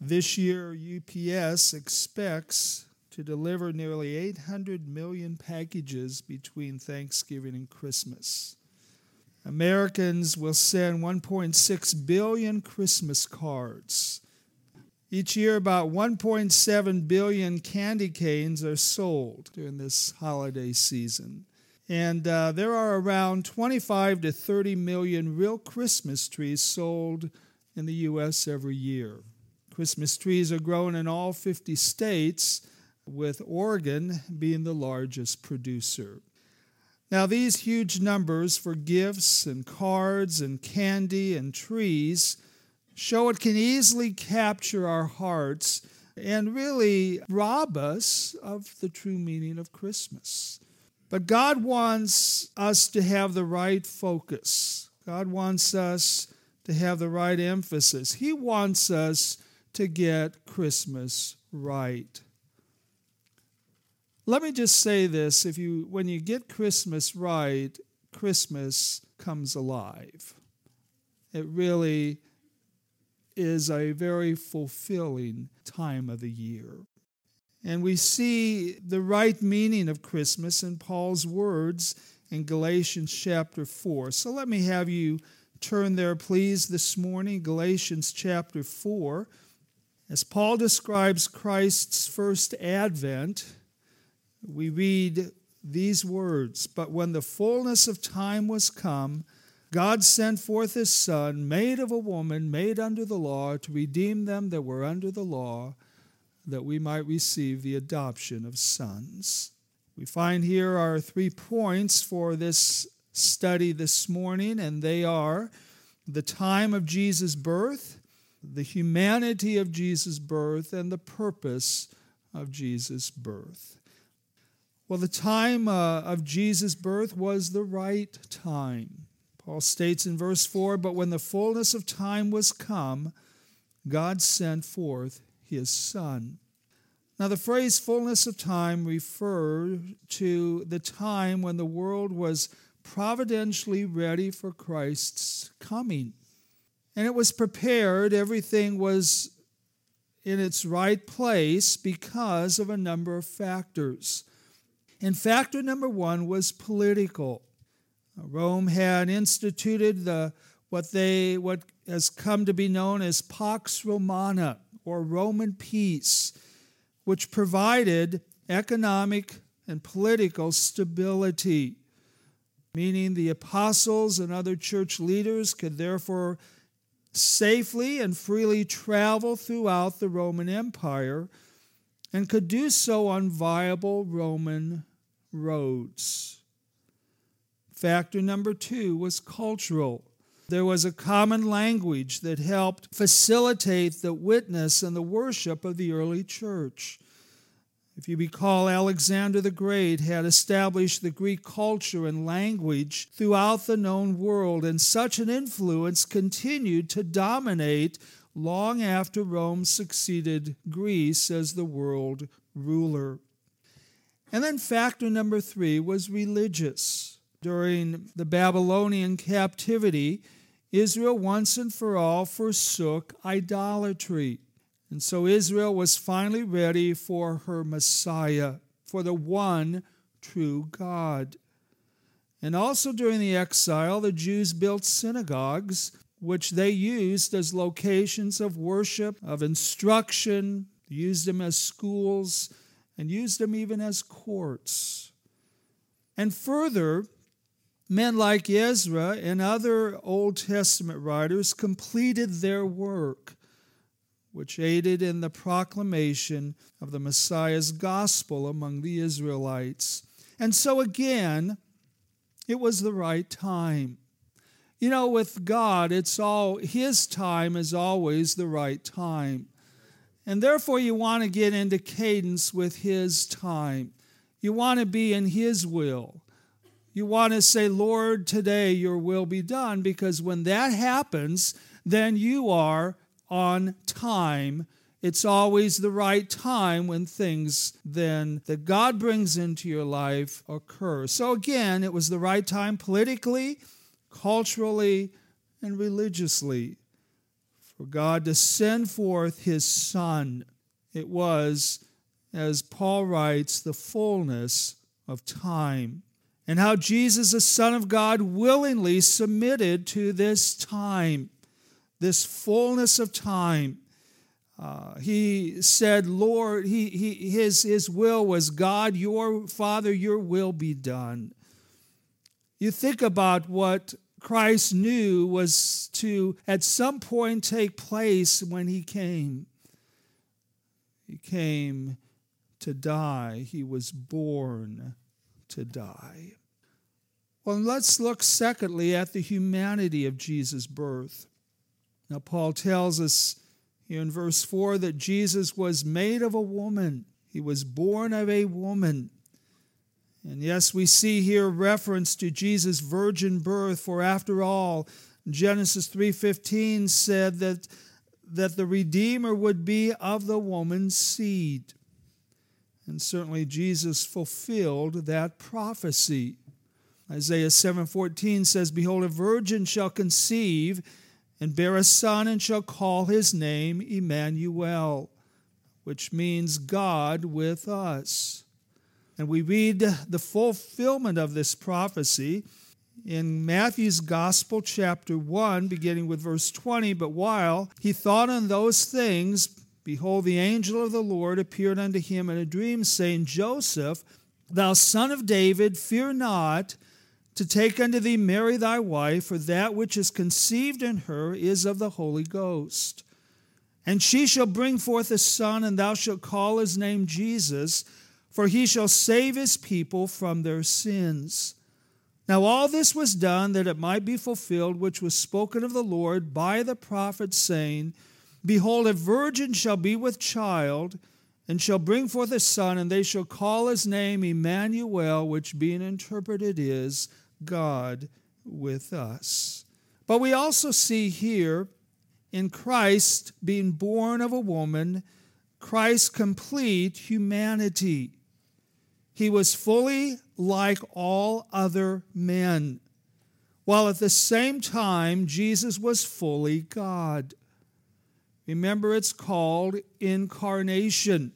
This year, UPS expects to deliver nearly 800 million packages between Thanksgiving and Christmas. Americans will send 1.6 billion Christmas cards. Each year, about 1.7 billion candy canes are sold during this holiday season. And there are around 25 to 30 million real Christmas trees sold in the U.S. every year. Christmas trees are grown in all 50 states, with Oregon being the largest producer. Now, these huge numbers for gifts and cards and candy and trees show it can easily capture our hearts and really rob us of the true meaning of Christmas. But God wants us to have the right focus. God wants us to have the right emphasis. He wants us to get Christmas right. Let me just say this, when you get Christmas right, Christmas comes alive. It really is a very fulfilling time of the year. And we see the right meaning of Christmas in Paul's words in Galatians chapter 4. So let me have you turn there, please, this morning, Galatians chapter 4. As Paul describes Christ's first advent, we read these words, "But when the fullness of time was come, God sent forth his Son, made of a woman, made under the law, to redeem them that were under the law, that we might receive the adoption of sons." We find here our 3 points for this study this morning, and they are the time of Jesus' birth, the humanity of Jesus' birth, and the purpose of Jesus' birth. Well, the time of Jesus' birth was the right time. Paul states in verse 4, "But when the fullness of time was come, God sent forth his Son." Now, the phrase fullness of time referred to the time when the world was providentially ready for Christ's coming. And it was prepared, everything was in its right place because of a number of factors. And factor number 1 was political. Rome had instituted what has come to be known as Pax Romana, or Roman peace, which provided economic and political stability, meaning the apostles and other church leaders could therefore safely and freely travel throughout the Roman Empire and could do so on viable Roman roads. Factor number 2 was cultural. There was a common language that helped facilitate the witness and the worship of the early church. If you recall, Alexander the Great had established the Greek culture and language throughout the known world, and such an influence continued to dominate long after Rome succeeded Greece as the world ruler. And then factor number 3 was religious. During the Babylonian captivity, Israel once and for all forsook idolatry. And so Israel was finally ready for her Messiah, for the one true God. And also during the exile, the Jews built synagogues, which they used as locations of worship, of instruction, used them as schools, and used them even as courts. And further, men like Ezra and other Old Testament writers completed their work, which aided in the proclamation of the Messiah's gospel among the Israelites. And so again, it was the right time. You know, with God, his time is always the right time. And therefore, you want to get into cadence with his time. You want to be in his will. You want to say, "Lord, today your will be done," because when that happens, then you are on time. It's always the right time when things then that God brings into your life occur. So again, it was the right time politically, culturally, and religiously for God to send forth his Son. It was, as Paul writes, the fullness of time. And how Jesus, the Son of God, willingly submitted to this time, this fullness of time. He said, Lord, his will was, God, your Father, your will be done. You think about what Christ knew was to, at some point, take place when he came. He came to die. He was born to die. Well, let's look secondly at the humanity of Jesus' birth. Now, Paul tells us here in verse 4 that Jesus was made of a woman. He was born of a woman. And yes, we see here reference to Jesus' virgin birth, for after all, Genesis 3:15 said that the Redeemer would be of the woman's seed. And certainly Jesus fulfilled that prophecy. Isaiah 7:14 says, Behold, a virgin shall conceive and bear a son, and shall call his name Emmanuel, which means God with us. And we read the fulfillment of this prophecy in Matthew's Gospel, chapter 1, beginning with verse 20. But while he thought on those things, behold, the angel of the Lord appeared unto him in a dream, saying, Joseph, thou son of David, fear not to take unto thee Mary thy wife, for that which is conceived in her is of the Holy Ghost. And she shall bring forth a son, and thou shalt call his name Jesus, for he shall save his people from their sins. Now all this was done that it might be fulfilled, which was spoken of the Lord by the prophet, saying, Behold, a virgin shall be with child, and shall bring forth a son, and they shall call his name Emmanuel, which being interpreted is God with us. But we also see here in Christ being born of a woman, Christ's complete humanity. He was fully like all other men, while at the same time Jesus was fully God. Remember, it's called incarnation.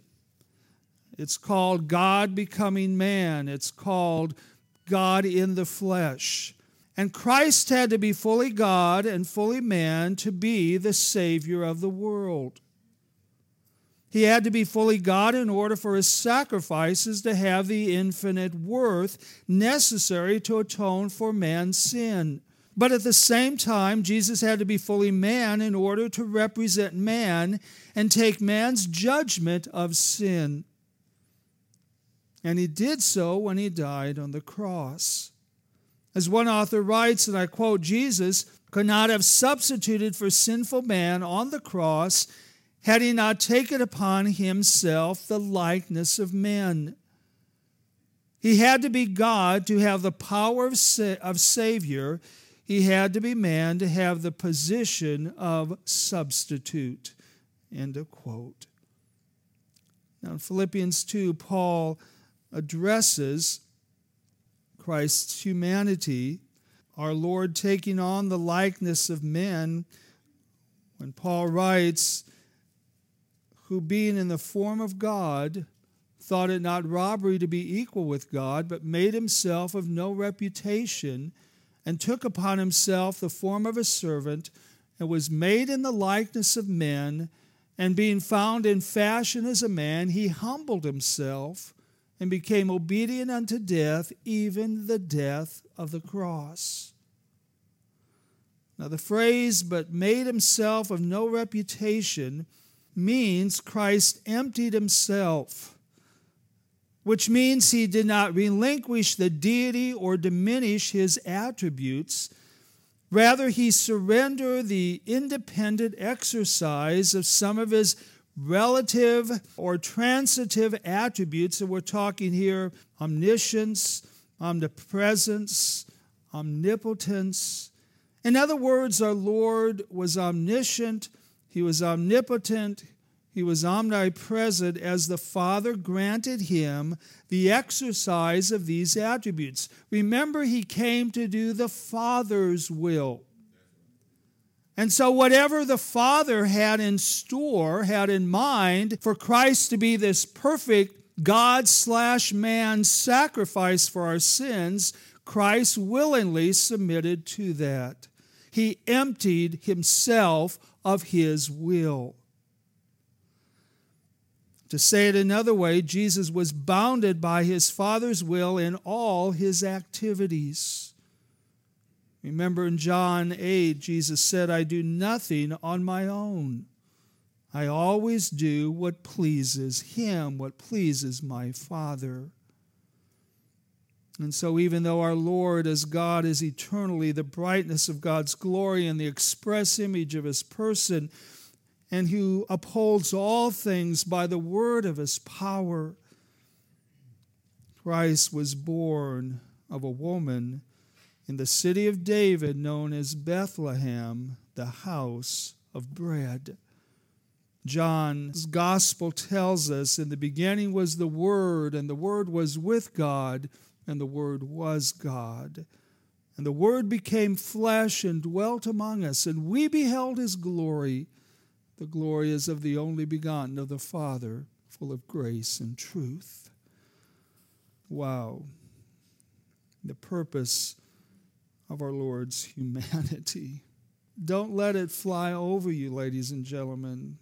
It's called God becoming man. It's called God in the flesh. And Christ had to be fully God and fully man to be the Savior of the world. He had to be fully God in order for his sacrifices to have the infinite worth necessary to atone for man's sin. But at the same time, Jesus had to be fully man in order to represent man and take man's judgment of sin. And he did so when he died on the cross. As one author writes, and I quote, Jesus could not have substituted for sinful man on the cross had he not taken upon himself the likeness of men. He had to be God to have the power of Savior. He had to be man to have the position of substitute. End of quote. Now in Philippians 2, Paul addresses Christ's humanity, our Lord taking on the likeness of men, when Paul writes, who being in the form of God, thought it not robbery to be equal with God, but made himself of no reputation, and took upon himself the form of a servant, and was made in the likeness of men, and being found in fashion as a man, he humbled himself, and became obedient unto death, even the death of the cross. Now the phrase, but made himself of no reputation, means Christ emptied himself, which means he did not relinquish the deity or diminish his attributes. Rather, he surrendered the independent exercise of some of his relative or transitive attributes. And we're talking here omniscience, omnipresence, omnipotence. In other words, our Lord was omniscient, he was omnipotent, he was omnipresent, as the Father granted him the exercise of these attributes. Remember, he came to do the Father's will. And so whatever the Father had in store, had in mind for Christ to be this perfect God/man sacrifice for our sins, Christ willingly submitted to that. He emptied himself of his will. To say it another way, Jesus was bounded by his Father's will in all his activities. Remember in John 8, Jesus said, I do nothing on my own. I always do what pleases him, what pleases my Father. And so even though our Lord as God is eternally the brightness of God's glory and the express image of his person, and who upholds all things by the word of his power, Christ was born of a woman in the city of David known as Bethlehem, the house of bread. John's gospel tells us, in the beginning was the Word, and the Word was with God, and the Word was God. And the Word became flesh and dwelt among us, and we beheld his glory. The glory is of the only begotten of the Father, full of grace and truth. Wow. The purpose of our Lord's humanity. Don't let it fly over you, ladies and gentlemen.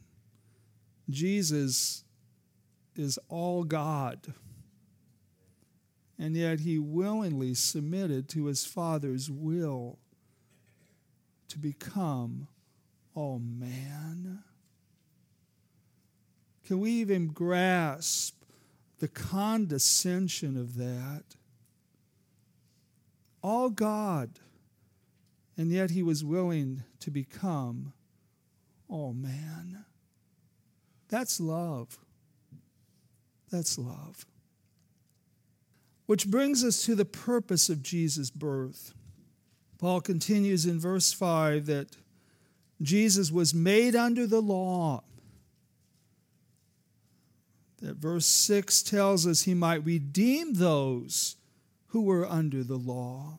Jesus is all God. And yet he willingly submitted to his Father's will to become all man. Can we even grasp the condescension of that? All God, and yet he was willing to become all man. That's love. That's love. Which brings us to the purpose of Jesus' birth. Paul continues in verse 5 that Jesus was made under the law. That verse 6 tells us he might redeem those who were under the law.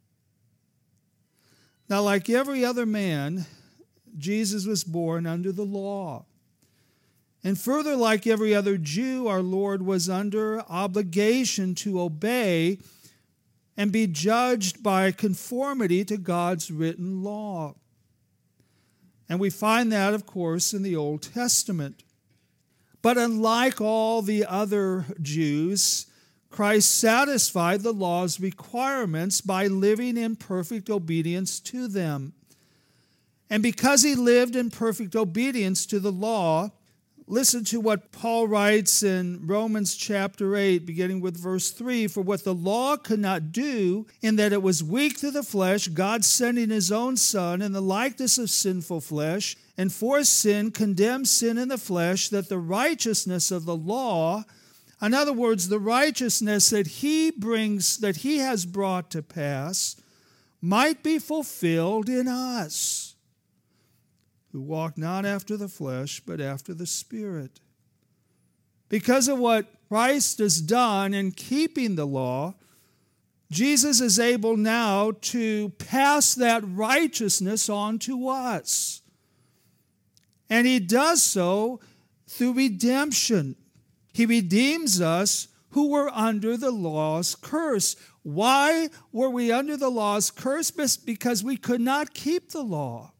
Now, like every other man, Jesus was born under the law. And further, like every other Jew, our Lord was under obligation to obey and be judged by conformity to God's written law. And we find that, of course, in the Old Testament. But unlike all the other Jews, Christ satisfied the law's requirements by living in perfect obedience to them. And because he lived in perfect obedience to the law, listen to what Paul writes in Romans chapter 8, beginning with verse 3. For what the law could not do, in that it was weak through the flesh, God sending his own Son in the likeness of sinful flesh, and for sin condemned sin in the flesh, that the righteousness of the law, in other words, the righteousness that he has brought to pass, might be fulfilled in us, who walk not after the flesh, but after the Spirit. Because of what Christ has done in keeping the law, Jesus is able now to pass that righteousness on to us. And he does so through redemption. He redeems us who were under the law's curse. Why were we under the law's curse? Because we could not keep the law.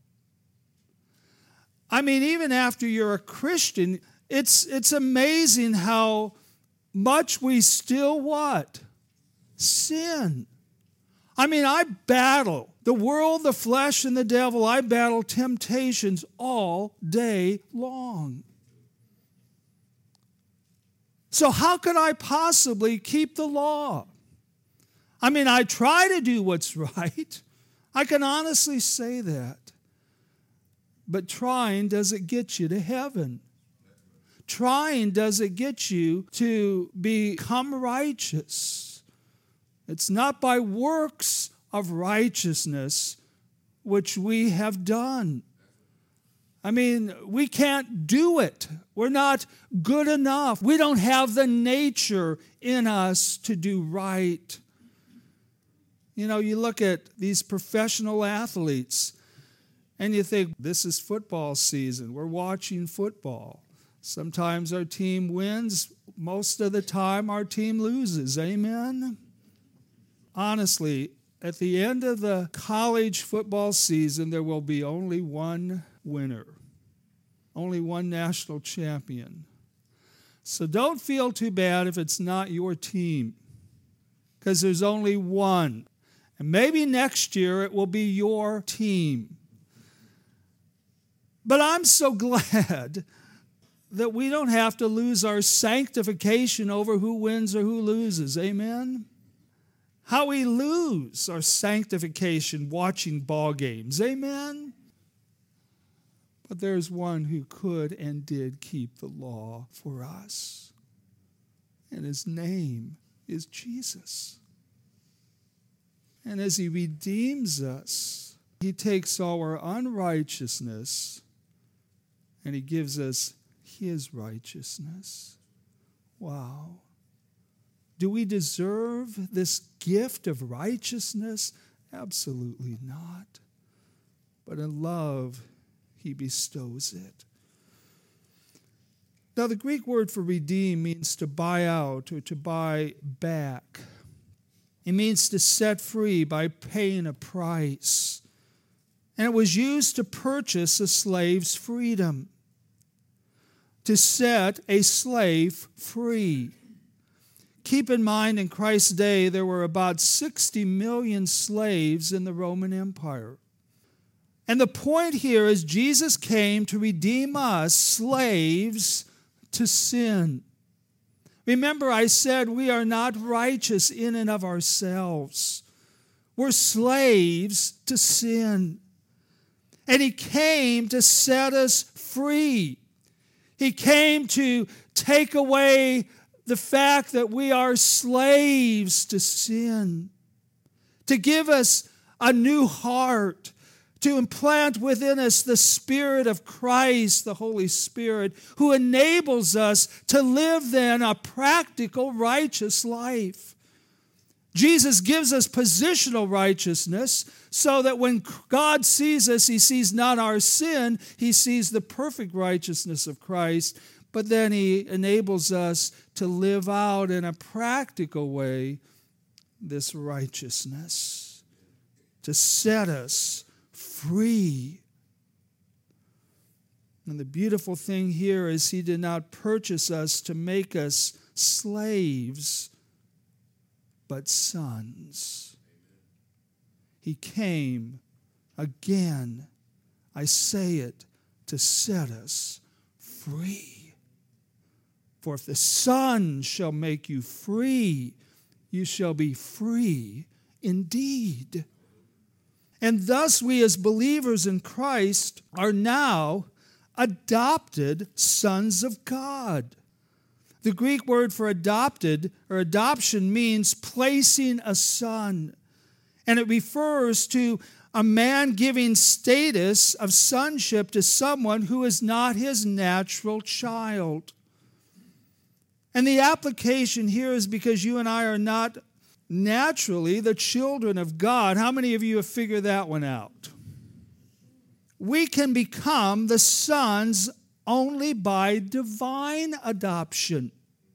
I mean, even after you're a Christian, it's amazing how much we still what? Sin. I mean, I battle the world, the flesh, and the devil. I battle temptations all day long. So how could I possibly keep the law? I mean, I try to do what's right. I can honestly say that. But trying doesn't get you to heaven. Trying doesn't get you to become righteous. It's not by works of righteousness which we have done. I mean, we can't do it. We're not good enough. We don't have the nature in us to do right. You know, you look at these professional athletes, And you think, this is football season. We're watching football. Sometimes our team wins. Most of the time our team loses. Amen? Honestly, at the end of the college football season, there will be only one winner, only one national champion. So don't feel too bad if it's not your team, because there's only one. And maybe next year it will be your team. But I'm so glad that we don't have to lose our sanctification over who wins or who loses. Amen? How we lose our sanctification watching ball games. Amen? But there's one who could and did keep the law for us. And his name is Jesus. And as he redeems us, he takes our unrighteousness and he gives us his righteousness. Wow. Do we deserve this gift of righteousness? Absolutely not. But in love, he bestows it. Now, the Greek word for redeem means to buy out or to buy back. It means to set free by paying a price. And it was used to purchase a slave's freedom, to set a slave free. Keep in mind, in Christ's day, there were about 60 million slaves in the Roman Empire. And the point here is Jesus came to redeem us, slaves to sin. Remember, I said we are not righteous in and of ourselves. We're slaves to sin. And he came to set us free. He came to take away the fact that we are slaves to sin, to give us a new heart, to implant within us the Spirit of Christ, the Holy Spirit, who enables us to live then a practical, righteous life. Jesus gives us positional righteousness so that when God sees us, he sees not our sin, he sees the perfect righteousness of Christ, but then he enables us to live out in a practical way this righteousness, to set us free. And the beautiful thing here is he did not purchase us to make us slaves, but sons. He came again, I say it, to set us free. For if the Son shall make you free, you shall be free indeed. And thus we as believers in Christ are now adopted sons of God. The Greek word for adopted or adoption means placing a son. And it refers to a man giving status of sonship to someone who is not his natural child. And the application here is because you and I are not naturally the children of God. How many of you have figured that one out? We can become the sons only by divine adoption.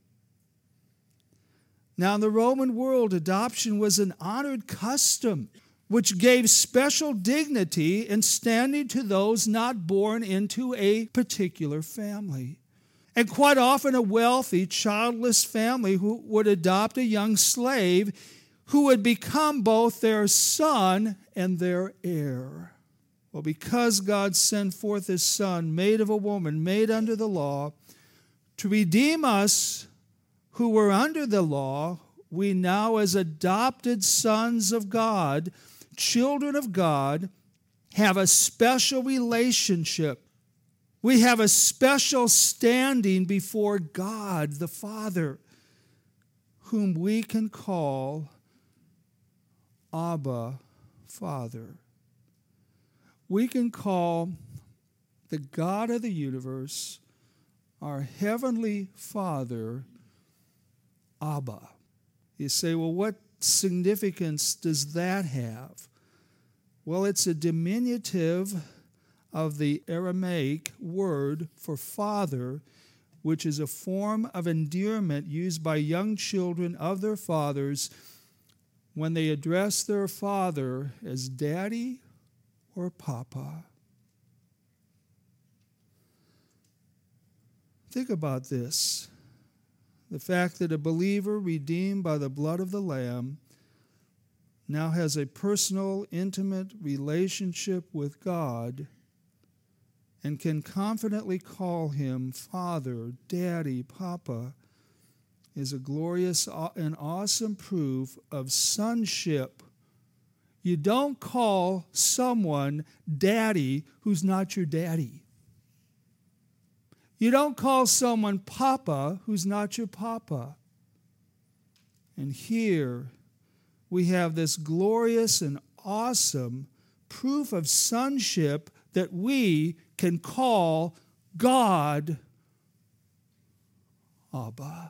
Now, in the Roman world, adoption was an honored custom which gave special dignity and standing to those not born into a particular family. And quite often a wealthy, childless family who would adopt a young slave who would become both their son and their heir. Well, because God sent forth his Son, made of a woman, made under the law, to redeem us who were under the law, we now as adopted sons of God, children of God, have a special relationship. We have a special standing before God the Father, whom we can call Abba, Father. We can call the God of the universe, our Heavenly Father, Abba. You say, well, what significance does that have? Well, it's a diminutive of the Aramaic word for father, which is a form of endearment used by young children of their fathers when they address their father as daddy or papa. Think about this. The fact that a believer redeemed by the blood of the Lamb now has a personal, intimate relationship with God and can confidently call him Father, Daddy, Papa, is a glorious and awesome proof of sonship. You don't call someone daddy who's not your daddy. You don't call someone papa who's not your papa. And here we have this glorious and awesome proof of sonship that we can call God Abba.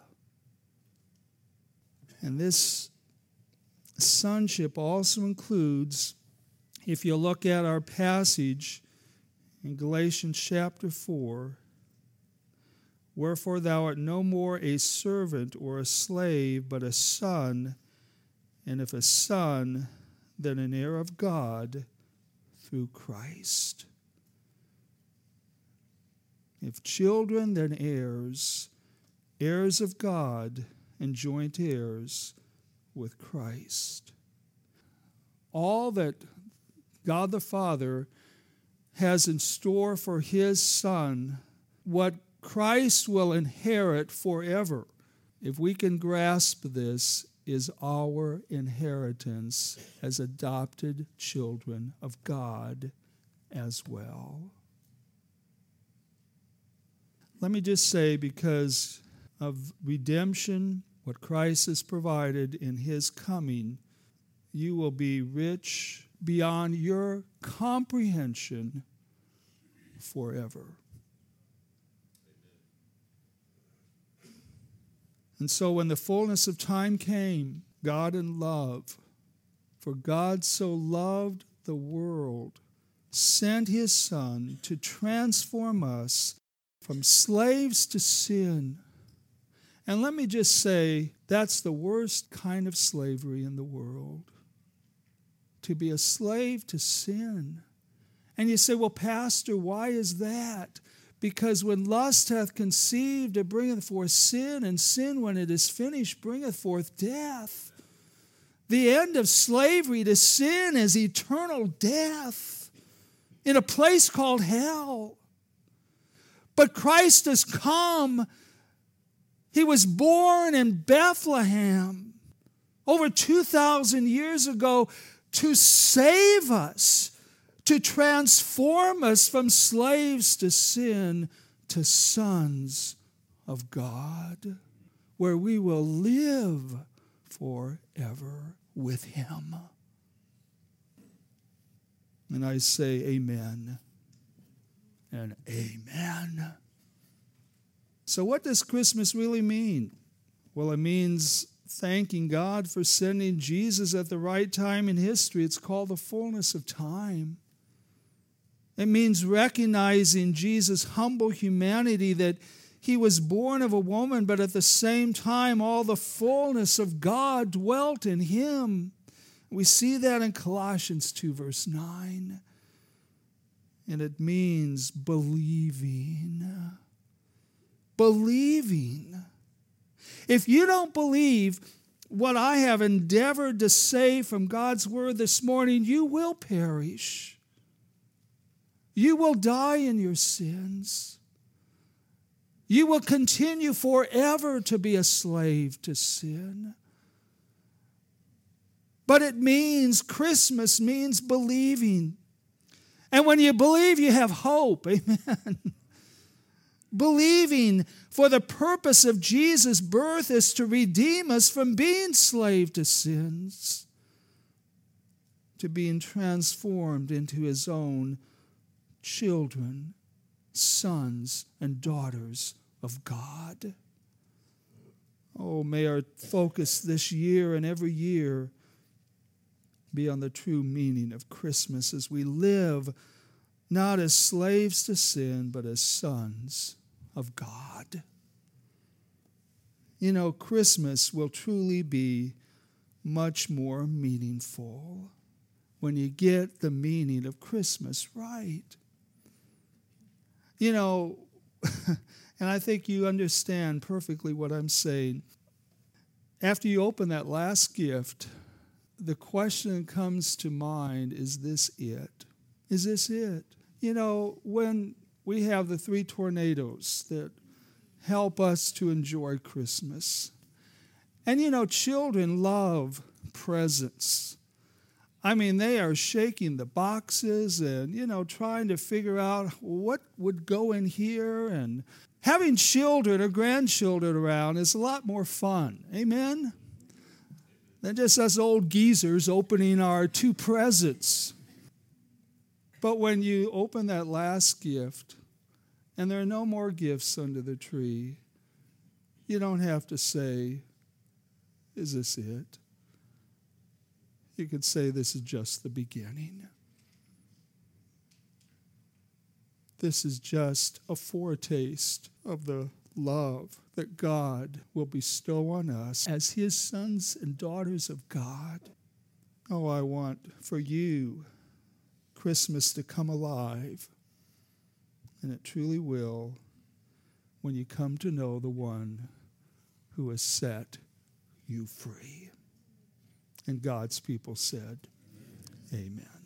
And this sonship also includes, if you look at our passage in Galatians chapter 4, wherefore thou art no more a servant or a slave, but a son, and if a son, then an heir of God through Christ. If children, then heirs, heirs of God, and joint heirs with Christ. All that God the Father has in store for his Son, what Christ will inherit forever, if we can grasp this, is our inheritance as adopted children of God as well. Let me just say, because of redemption, what Christ has provided in his coming, you will be rich beyond your comprehension forever. And so when the fullness of time came, God in love, for God so loved the world, sent his Son to transform us from slaves to sin. And let me just say, that's the worst kind of slavery in the world, to be a slave to sin. And you say, well, Pastor, why is that? Because when lust hath conceived, it bringeth forth sin, and sin, when it is finished, bringeth forth death. The end of slavery to sin is eternal death in a place called hell. But Christ has come. He was born in Bethlehem over 2,000 years ago to save us, to transform us from slaves to sin to sons of God, where we will live forever with him. And I say amen and amen. So what does Christmas really mean? Well, it means thanking God for sending Jesus at the right time in history. It's called the fullness of time. It means recognizing Jesus' humble humanity, that he was born of a woman, but at the same time, all the fullness of God dwelt in him. We see that in Colossians 2, verse 9. And it means believing. Believing. If you don't believe what I have endeavored to say from God's word this morning, you will perish. You will die in your sins. You will continue forever to be a slave to sin. But it means, Christmas means believing. And when you believe, you have hope. Amen. Believing for the purpose of Jesus' birth is to redeem us from being slave to sins, to being transformed into his own children, sons and daughters of God. Oh, may our focus this year and every year be on the true meaning of Christmas as we live not as slaves to sin, but as sons of God. You know, Christmas will truly be much more meaningful when you get the meaning of Christmas right. You know, and I think you understand perfectly what I'm saying. After you open that last gift, the question that comes to mind, is this it? Is this it? You know, when we have the 3 tornadoes that help us to enjoy Christmas. And you know, children love presents. I mean, they are shaking the boxes and, you know, trying to figure out what would go in here. And having children or grandchildren around is a lot more fun. Amen? Than just us old geezers opening our 2 presents. But when you open that last gift, and there are no more gifts under the tree, you don't have to say, is this it? You could say this is just the beginning. This is just a foretaste of the love that God will bestow on us as his sons and daughters of God. Oh, I want for you Christmas to come alive, and it truly will when you come to know the one who has set you free. And God's people said, Amen.